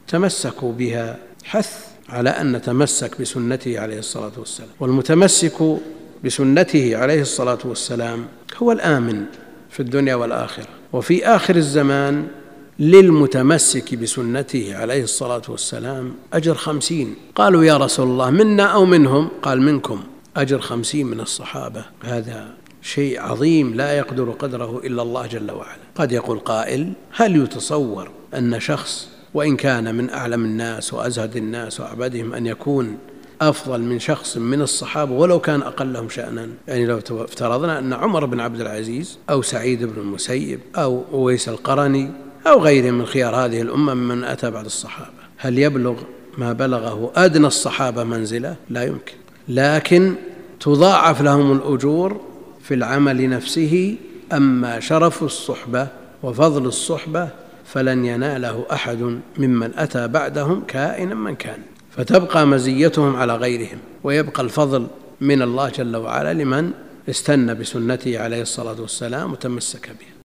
تمسكوا بها، حث على أن نتمسك بسنته عليه الصلاة والسلام. والمتمسك بسنته عليه الصلاة والسلام هو الآمن في الدنيا والآخرة. وفي آخر الزمان للمتمسك بسنته عليه الصلاة والسلام أجر 50. قالوا يا رسول الله منا أو منهم؟ قال منكم، أجر 50 من الصحابة. هذا شيء عظيم لا يقدر قدره إلا الله جل وعلا. قد يقول قائل هل يتصور أن شخص وإن كان من أعلم الناس وأزهد الناس وأعبدهم أن يكون أفضل من شخص من الصحابة ولو كان أقلهم شأنا؟ يعني لو افترضنا أن عمر بن عبد العزيز أو سعيد بن المسيب أو أويس القرني أو غيره من خيار هذه الأمة من أتى بعد الصحابة، هل يبلغ ما بلغه أدنى الصحابة منزلة؟ لا يمكن. لكن تضاعف لهم الأجور في العمل نفسه. أما شرف الصحبة وفضل الصحبة فلن يناله أحد ممن أتى بعدهم كائنا من كان، فتبقى مزيتهم على غيرهم، ويبقى الفضل من الله جل وعلا لمن استنى بسنته عليه الصلاة والسلام وتمسك بها.